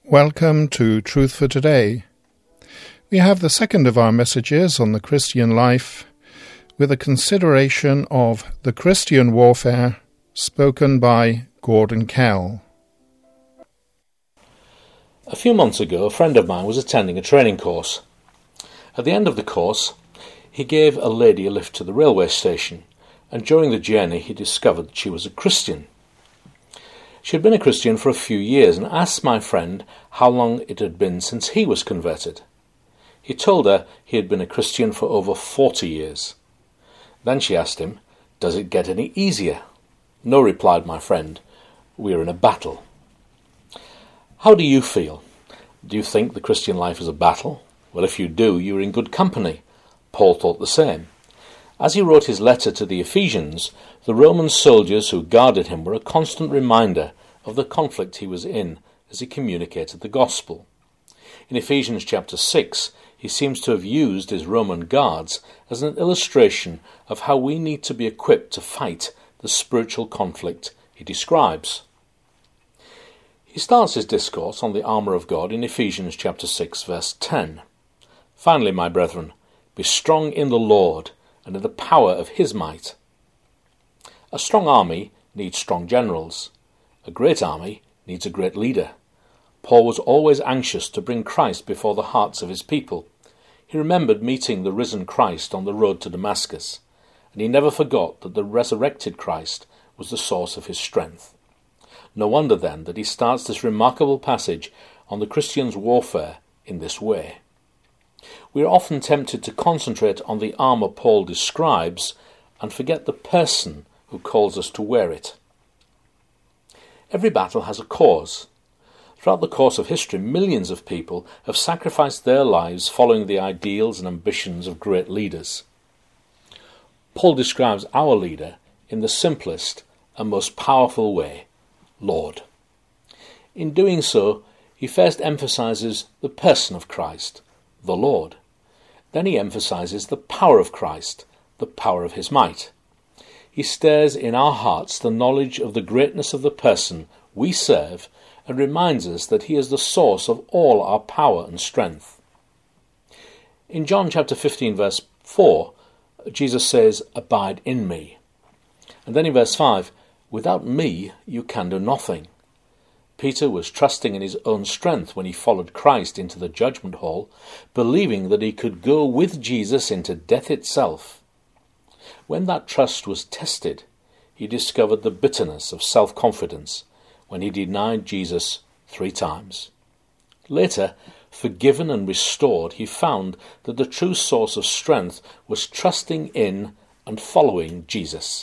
Welcome to Truth for Today. We have the second of our messages on the Christian life with a consideration of the Christian warfare spoken by Gordon Kell. A few months ago, a friend of mine was attending a training course. At the end of the course, he gave a lady a lift to the railway station, and during the journey he discovered that she was a Christian. She had been a Christian for a few years and asked my friend how long it had been since he was converted. He told her he had been a Christian for over 40 years. Then she asked him, "Does it get any easier?" "No," replied my friend. "We are in a battle." How do you feel? Do you think the Christian life is a battle? Well, if you do, you are in good company. Paul thought the same. As he wrote his letter to the Ephesians, the Roman soldiers who guarded him were a constant reminder of the conflict he was in as he communicated the gospel. In Ephesians chapter 6, he seems to have used his Roman guards as an illustration of how we need to be equipped to fight the spiritual conflict he describes. He starts his discourse on the armour of God in Ephesians chapter 6, verse 10. "Finally, my brethren, be strong in the Lord and in the power of his might." A strong army needs strong generals. A great army needs a great leader. Paul was always anxious to bring Christ before the hearts of his people. He remembered meeting the risen Christ on the road to Damascus, and he never forgot that the resurrected Christ was the source of his strength. No wonder then that he starts this remarkable passage on the Christian's warfare in this way. We are often tempted to concentrate on the armour Paul describes and forget the person who calls us to wear it. Every battle has a cause. Throughout the course of history, millions of people have sacrificed their lives following the ideals and ambitions of great leaders. Paul describes our leader in the simplest and most powerful way, Lord. In doing so, he first emphasizes the person of Christ, the Lord. Then he emphasizes the power of Christ, the power of his might. He stirs in our hearts the knowledge of the greatness of the person we serve and reminds us that he is the source of all our power and strength. In John chapter 15 verse 4, Jesus says, "Abide in me." And then in verse 5, "Without me you can do nothing." Peter was trusting in his own strength when he followed Christ into the judgment hall, believing that he could go with Jesus into death itself. When that trust was tested, he discovered the bitterness of self-confidence when he denied Jesus 3 times. Later, forgiven and restored, he found that the true source of strength was trusting in and following Jesus.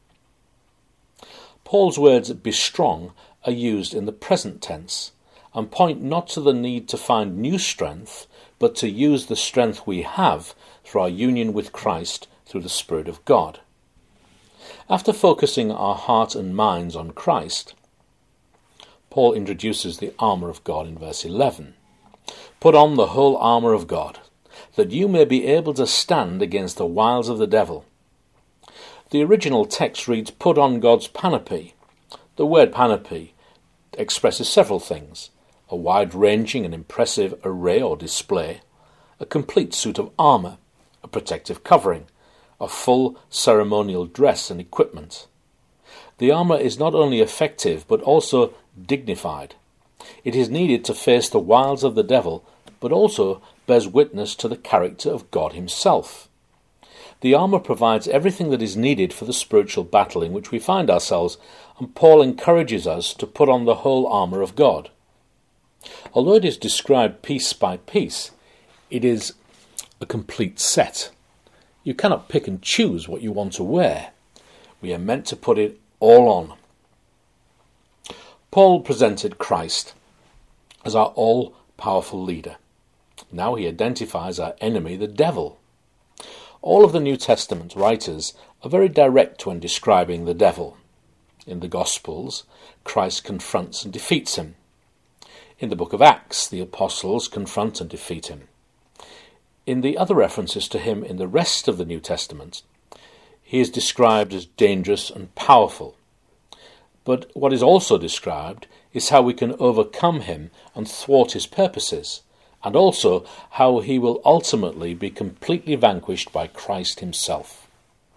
Paul's words, "be strong," are used in the present tense and point not to the need to find new strength, but to use the strength we have through our union with Christ through the Spirit of God. After focusing our heart and minds on Christ, Paul introduces the armour of God in verse 11. "Put on the whole armour of God, that you may be able to stand against the wiles of the devil." The original text reads, "Put on God's panoply." The word panoply expresses several things: a wide-ranging and impressive array or display, a complete suit of armour, a protective covering, a full ceremonial dress and equipment. The armour is not only effective but also dignified. It is needed to face the wiles of the devil, but also bears witness to the character of God himself. The armour provides everything that is needed for the spiritual battle in which we find ourselves, and Paul encourages us to put on the whole armour of God. Although it is described piece by piece, it is a complete set. You cannot pick and choose what you want to wear. We are meant to put it all on. Paul presented Christ as our all-powerful leader. Now he identifies our enemy, the devil. All of the New Testament writers are very direct when describing the devil. In the Gospels, Christ confronts and defeats him. In the book of Acts, the apostles confront and defeat him. In the other references to him in the rest of the New Testament, he is described as dangerous and powerful. But what is also described is how we can overcome him and thwart his purposes, and also how he will ultimately be completely vanquished by Christ himself.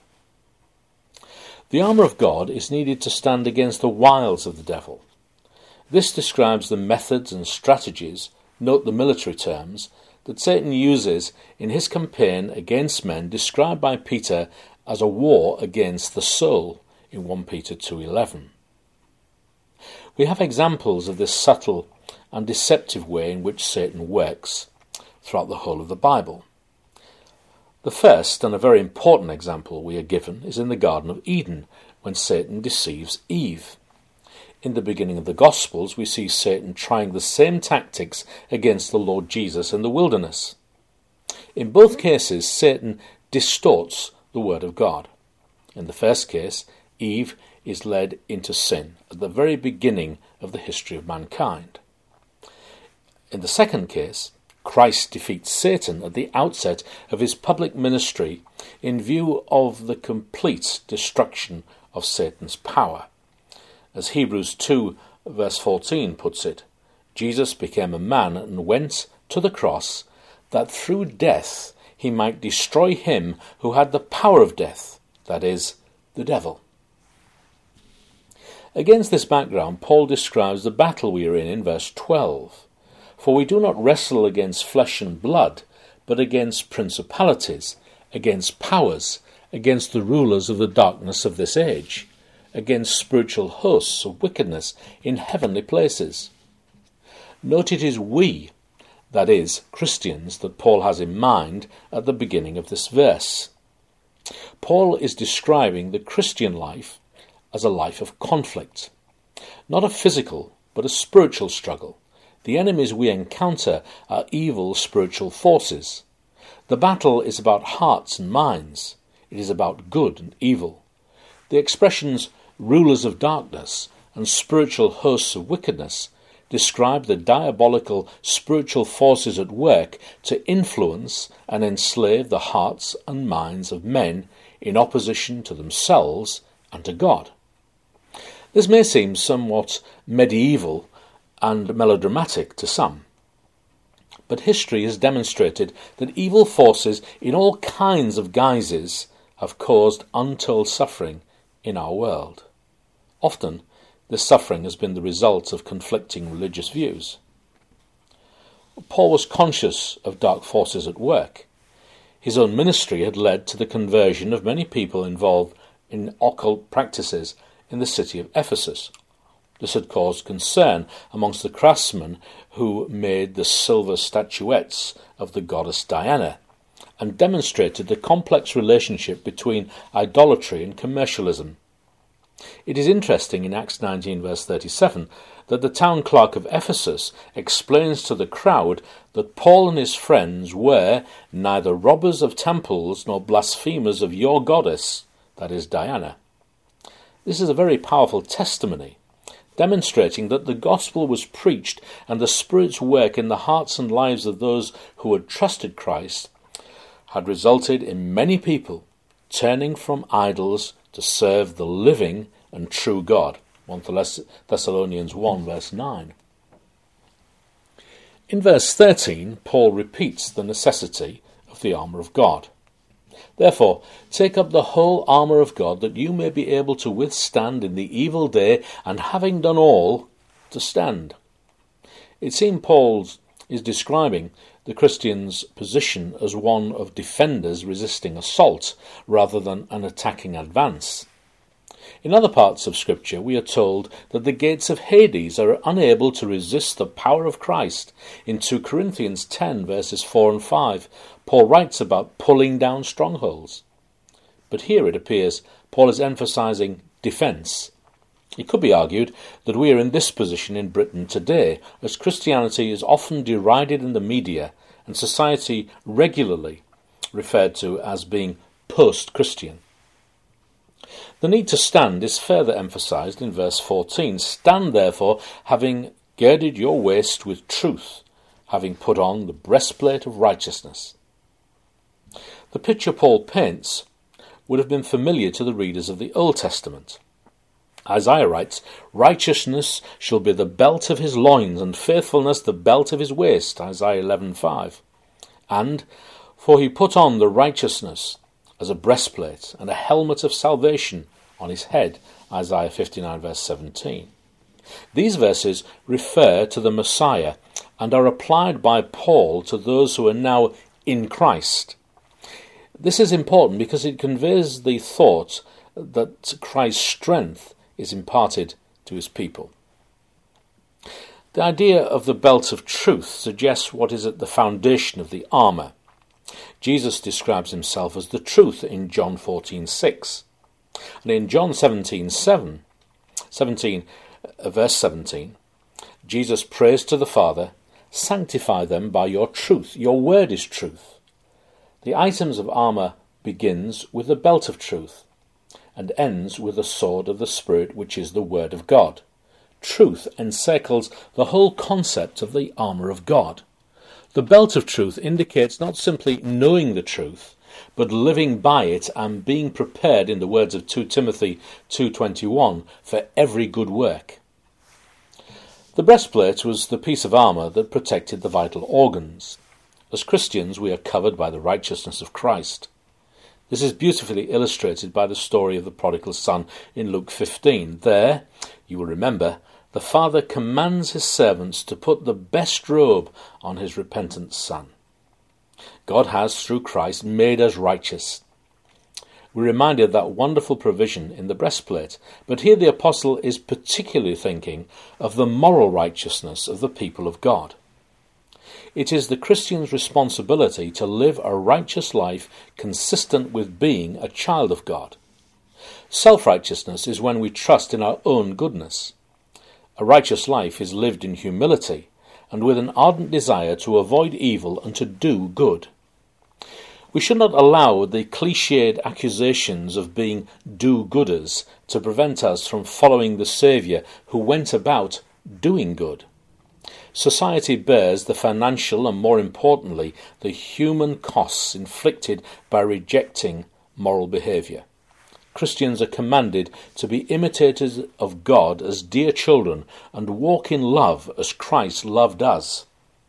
The armour of God is needed to stand against the wiles of the devil. This describes the methods and strategies, note the military terms, that Satan uses in his campaign against men, described by Peter as a war against the soul in 1 Peter 2:11. We have examples of this subtle and deceptive way in which Satan works throughout the whole of the Bible. The first and a very important example we are given is in the Garden of Eden, when Satan deceives Eve. In the beginning of the Gospels, we see Satan trying the same tactics against the Lord Jesus in the wilderness. In both cases, Satan distorts the Word of God. In the first case, Eve is led into sin at the very beginning of the history of mankind. In the second case, Christ defeats Satan at the outset of his public ministry in view of the complete destruction of Satan's power. As Hebrews 2 verse 14 puts it, Jesus became a man and went to the cross that through death he might destroy him who had the power of death, that is, the devil. Against this background, Paul describes the battle we are in verse 12. For we do not wrestle against flesh and blood, but against principalities, against powers, against the rulers of the darkness of this age, against spiritual hosts of wickedness in heavenly places. Note it is we, that is, Christians, that Paul has in mind at the beginning of this verse. Paul is describing the Christian life as a life of conflict, not a physical but a spiritual struggle. The enemies we encounter are evil spiritual forces. The battle is about hearts and minds. It is about good and evil. The expressions rulers of darkness and spiritual hosts of wickedness describe the diabolical spiritual forces at work to influence and enslave the hearts and minds of men in opposition to themselves and to God. This may seem somewhat medieval and melodramatic to some, but history has demonstrated that evil forces in all kinds of guises have caused untold suffering in our world. Often, this suffering has been the result of conflicting religious views. Paul was conscious of dark forces at work. His own ministry had led to the conversion of many people involved in occult practices in the city of Ephesus. This had caused concern amongst the craftsmen who made the silver statuettes of the goddess Diana, and demonstrated the complex relationship between idolatry and commercialism. It is interesting in Acts 19 verse 37 that the town clerk of Ephesus explains to the crowd that Paul and his friends were neither robbers of temples nor blasphemers of your goddess, that is Diana. This is a very powerful testimony, demonstrating that the gospel was preached and the Spirit's work in the hearts and lives of those who had trusted Christ had resulted in many people turning from idols to serve the living and true God. 1 Thessalonians 1 verse 9. In verse 13, Paul repeats the necessity of the armour of God. Therefore, take up the whole armour of God, that you may be able to withstand in the evil day, and having done all, to stand. It seems Paul is describing the Christian's position as one of defenders resisting assault, rather than an attacking advance. In other parts of Scripture, we are told that the gates of Hades are unable to resist the power of Christ. In 2 Corinthians 10, verses 4 and 5, Paul writes about pulling down strongholds. But here it appears Paul is emphasizing defense. It could be argued that we are in this position in Britain today, as Christianity is often derided in the media and society regularly referred to as being post-Christian. The need to stand is further emphasized in verse 14. Stand therefore, having girded your waist with truth, having put on the breastplate of righteousness. The picture Paul paints would have been familiar to the readers of the Old Testament. Isaiah writes, "Righteousness shall be the belt of his loins, and faithfulness the belt of his waist," Isaiah 11:5. And, "For he put on the righteousness as a breastplate, and a helmet of salvation on his head," Isaiah 59 verse 17. These verses refer to the Messiah and are applied by Paul to those who are now in Christ. This is important because it conveys the thought that Christ's strength is imparted to his people. The idea of the belt of truth suggests what is at the foundation of the armour. Jesus describes himself as the truth in John 14:6. And in John 17, verse 17, Jesus prays to the Father, "Sanctify them by your truth. Your word is truth." The items of armour begins with the belt of truth and ends with the sword of the Spirit, which is the word of God. Truth encircles the whole concept of the armour of God. The belt of truth indicates not simply knowing the truth, but living by it and being prepared, in the words of 2 Timothy 2:21, for every good work. The breastplate was the piece of armour that protected the vital organs. As Christians, we are covered by the righteousness of Christ. This is beautifully illustrated by the story of the prodigal son in Luke 15. There, you will remember, the father commands his servants to put the best robe on his repentant son. God has, through Christ, made us righteous. We're reminded of that wonderful provision in the breastplate, but here the apostle is particularly thinking of the moral righteousness of the people of God. It is the Christian's responsibility to live a righteous life consistent with being a child of God. Self-righteousness is when we trust in our own goodness. A righteous life is lived in humility and with an ardent desire to avoid evil and to do good. We should not allow the cliched accusations of being do-gooders to prevent us from following the Saviour who went about doing good. Society bears the financial and, more importantly, the human costs inflicted by rejecting moral behaviour. Christians are commanded to be imitators of God as dear children and walk in love as Christ loved us.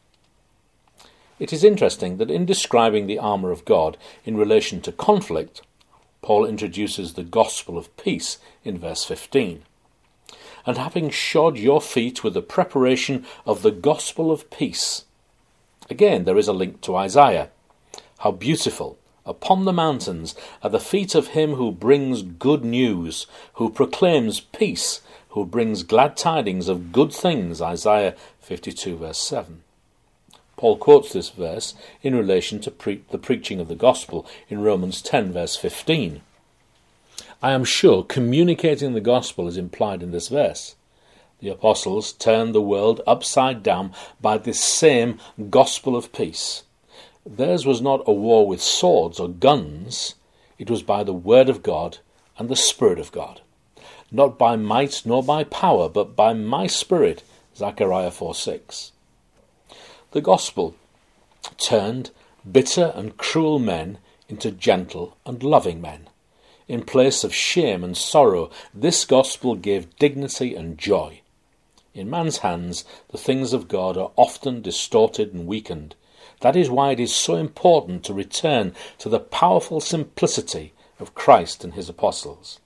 It is interesting that in describing the armour of God in relation to conflict, Paul introduces the gospel of peace in verse 15. "And having shod your feet with the preparation of the gospel of peace." Again, there is a link to Isaiah. How beautiful! Upon the mountains are the feet of him who brings good news, who proclaims peace, who brings glad tidings of good things, Isaiah 52 verse 7. Paul quotes this verse in relation to the preaching of the gospel in Romans 10 verse 15. I am sure communicating the gospel is implied in this verse. The apostles turned the world upside down by this same gospel of peace. Theirs was not a war with swords or guns. It was by the word of God and the Spirit of God. Not by might nor by power, but by my Spirit, Zechariah 4:6. The gospel turned bitter and cruel men into gentle and loving men. In place of shame and sorrow, this gospel gave dignity and joy. In man's hands, the things of God are often distorted and weakened. That is why it is so important to return to the powerful simplicity of Christ and his apostles.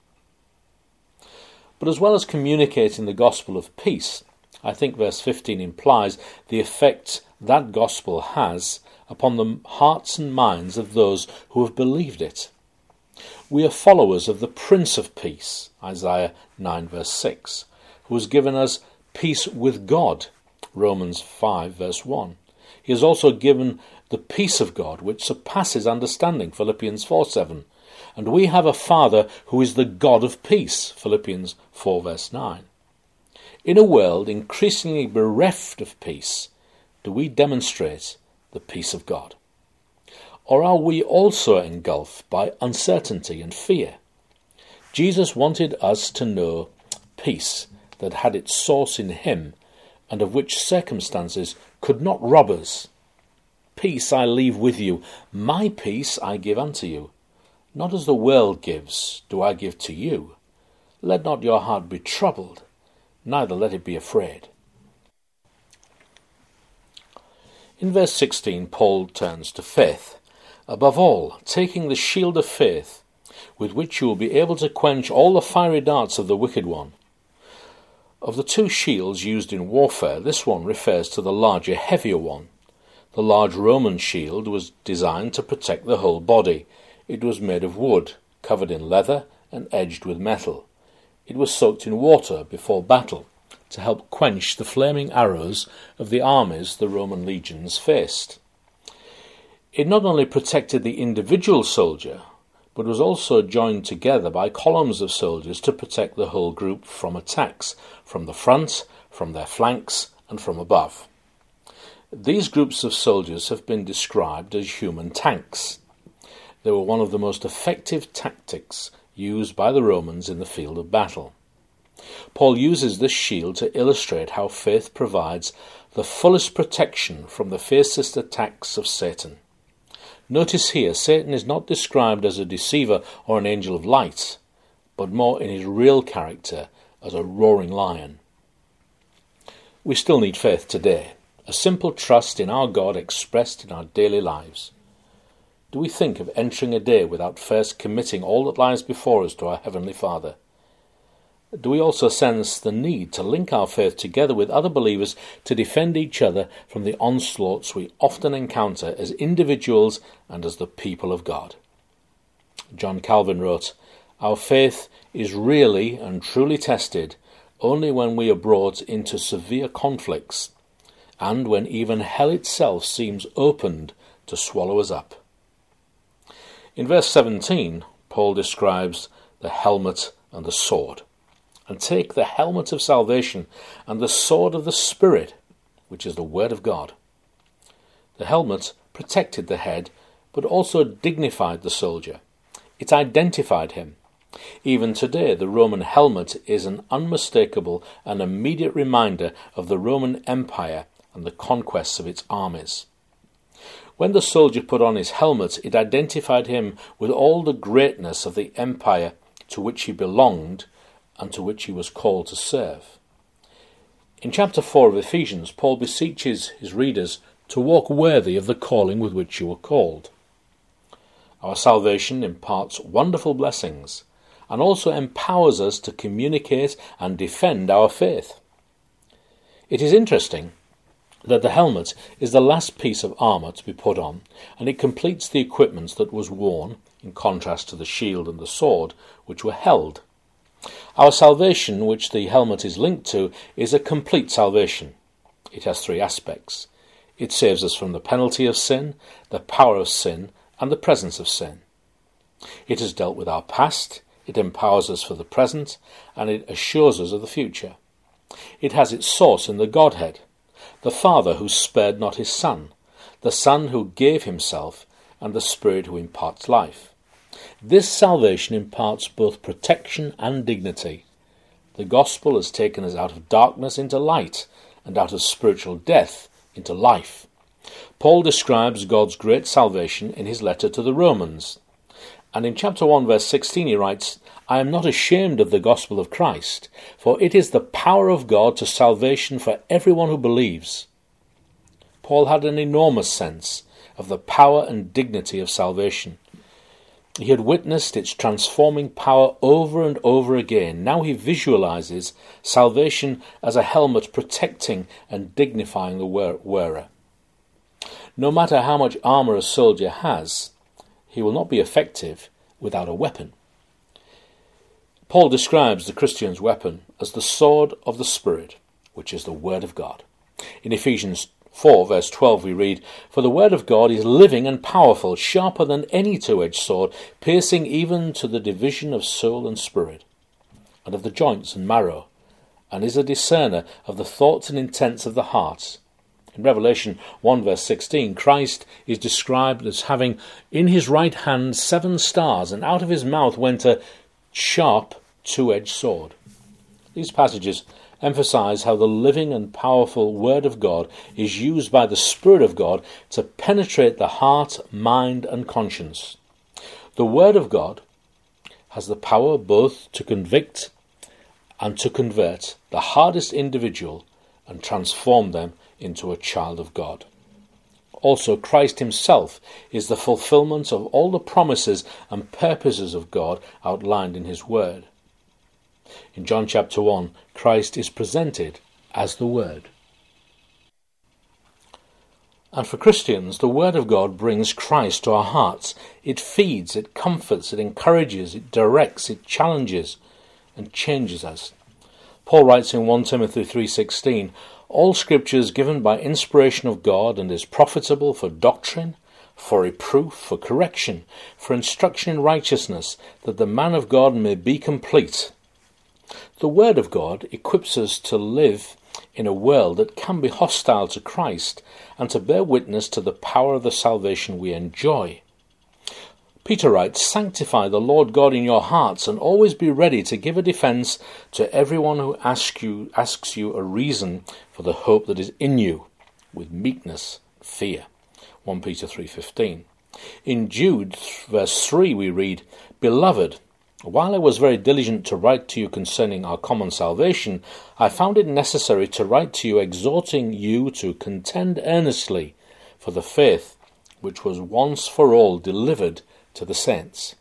But as well as communicating the gospel of peace, I think verse 15 implies the effect that gospel has upon the hearts and minds of those who have believed it. We are followers of the Prince of Peace, Isaiah 9 verse 6, who has given us peace with God, Romans 5 verse 1. He has also given the peace of God which surpasses understanding, Philippians 4:7. And we have a Father who is the God of peace, Philippians 4 verse 9. In a world increasingly bereft of peace, do we demonstrate the peace of God? Or are we also engulfed by uncertainty and fear? Jesus wanted us to know peace that had its source in him and of which circumstances could not rob us. Peace I leave with you, my peace I give unto you. Not as the world gives, do I give to you. Let not your heart be troubled, neither let it be afraid. In verse 16, Paul turns to faith. Above all, taking the shield of faith, with which you will be able to quench all the fiery darts of the wicked one. Of the two shields used in warfare, this one refers to the larger, heavier one. The large Roman shield was designed to protect the whole body. It was made of wood, covered in leather and edged with metal. It was soaked in water before battle to help quench the flaming arrows of the armies the Roman legions faced. It not only protected the individual soldier, but was also joined together by columns of soldiers to protect the whole group from attacks, from the front, from their flanks, and from above. These groups of soldiers have been described as human tanks. They were one of the most effective tactics used by the Romans in the field of battle. Paul uses this shield to illustrate how faith provides the fullest protection from the fiercest attacks of Satan. Notice here, Satan is not described as a deceiver or an angel of light, but more in his real character as a roaring lion. We still need faith today, a simple trust in our God expressed in our daily lives. Do we think of entering a day without first committing all that lies before us to our Heavenly Father? Do we also sense the need to link our faith together with other believers to defend each other from the onslaughts we often encounter as individuals and as the people of God? John Calvin wrote, "Our faith is really and truly tested only when we are brought into severe conflicts, and when even hell itself seems opened to swallow us up." In verse 17, Paul describes the helmet and the sword. "And take the helmet of salvation and the sword of the Spirit, which is the Word of God." The helmet protected the head, but also dignified the soldier. It identified him. Even today, the Roman helmet is an unmistakable and immediate reminder of the Roman Empire and the conquests of its armies. When the soldier put on his helmet, it identified him with all the greatness of the empire to which he belonged and to which he was called to serve. In chapter 4 of Ephesians, Paul beseeches his readers to walk worthy of the calling with which you were called. Our salvation imparts wonderful blessings and also empowers us to communicate and defend our faith. It is interesting that the helmet is the last piece of armour to be put on, and it completes the equipment that was worn, in contrast to the shield and the sword, which were held. Our salvation, which the helmet is linked to, is a complete salvation. It has three aspects. It saves us from the penalty of sin, the power of sin, and the presence of sin. It has dealt with our past, it empowers us for the present, and it assures us of the future. It has its source in the Godhead, the Father who spared not his Son, the Son who gave himself, and the Spirit who imparts life. This salvation imparts both protection and dignity. The gospel has taken us out of darkness into light, and out of spiritual death into life. Paul describes God's great salvation in his letter to the Romans. And in chapter 1, verse 16, he writes, "I am not ashamed of the gospel of Christ, for it is the power of God to salvation for everyone who believes." Paul had an enormous sense of the power and dignity of salvation. He had witnessed its transforming power over and over again. Now he visualizes salvation as a helmet protecting and dignifying the wearer. No matter how much armour a soldier has, he will not be effective without a weapon. Paul describes the Christian's weapon as the sword of the Spirit, which is the Word of God. In Ephesians 4, verse 12, we read, "For the Word of God is living and powerful, sharper than any two-edged sword, piercing even to the division of soul and spirit, and of the joints and marrow, and is a discerner of the thoughts and intents of the heart." In Revelation 1, verse 16, Christ is described as having in his right hand 7 stars, and out of his mouth went a sharp two-edged sword. These passages emphasize how the living and powerful Word of God is used by the Spirit of God to penetrate the heart, mind, and conscience. The Word of God has the power both to convict and to convert the hardest individual and transform them into a child of God. Also, Christ himself is the fulfillment of all the promises and purposes of God outlined in his word. In John chapter 1, Christ is presented as the Word. And for Christians, the Word of God brings Christ to our hearts. It feeds, it comforts, it encourages, it directs, it challenges and changes us. Paul writes in 1 Timothy 3:16, "All Scripture is given by inspiration of God and is profitable for doctrine, for reproof, for correction, for instruction in righteousness, that the man of God may be complete." The Word of God equips us to live in a world that can be hostile to Christ and to bear witness to the power of the salvation we enjoy. Peter writes, "Sanctify the Lord God in your hearts and always be ready to give a defense to everyone who asks you a reason for the hope that is in you, with meekness and fear." 1 Peter 3:15. In Jude verse 3 we read, "Beloved, while I was very diligent to write to you concerning our common salvation, I found it necessary to write to you exhorting you to contend earnestly for the faith which was once for all delivered to the saints."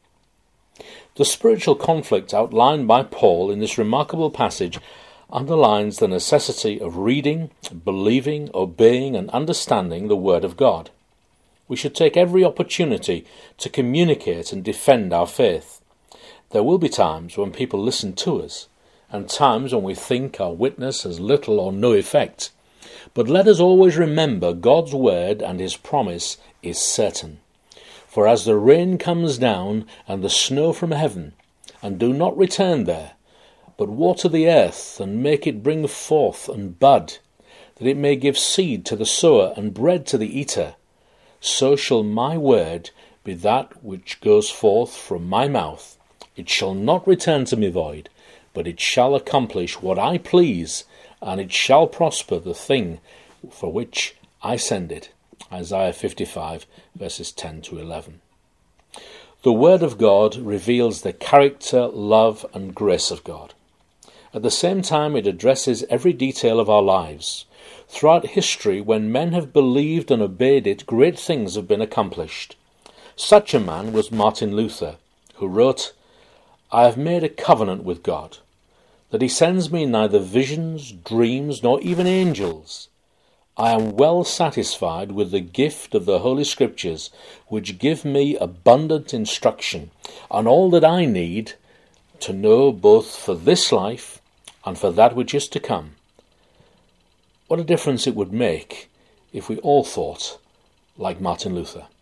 The spiritual conflict outlined by Paul in this remarkable passage underlines the necessity of reading, believing, obeying, and understanding the Word of God. We should take every opportunity to communicate and defend our faith. There will be times when people listen to us, and times when we think our witness has little or no effect. But let us always remember God's word and his promise is certain. For as the rain comes down and the snow from heaven, and do not return there, but water the earth and make it bring forth and bud, that it may give seed to the sower and bread to the eater, so shall my word be that which goes forth from my mouth. It shall not return to me void, but it shall accomplish what I please, and it shall prosper the thing for which I send it. Isaiah 55, verses 10 to 11. The Word of God reveals the character, love, and grace of God. At the same time, it addresses every detail of our lives. Throughout history, when men have believed and obeyed it, great things have been accomplished. Such a man was Martin Luther, who wrote, "I have made a covenant with God, that he sends me neither visions, dreams, nor even angels. I am well satisfied with the gift of the Holy Scriptures, which give me abundant instruction, and all that I need to know both for this life and for that which is to come." What a difference it would make if we all thought like Martin Luther.